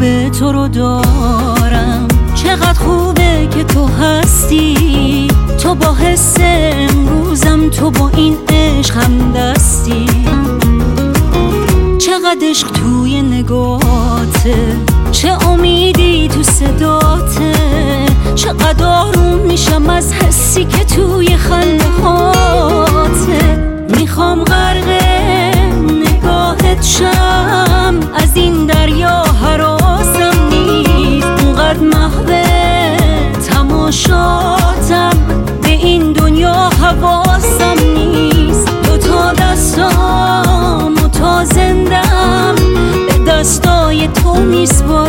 خوبه تو رو دارم، چقدر خوبه که تو هستی، تو با حس امروزم، تو با این عشق هم دستی. چقدر عشق توی نگاته، چه امیدی تو صداته، چقدر آروم میشم از حسی که توی خنده هاته. میخوام غرق نگاهت شم، از این دریا هراسم نیست، اونقدر محو تماشاتم، به این دنیا حواسم نیست. دوتا دستام و تا زندم به دستای تو میسپارم.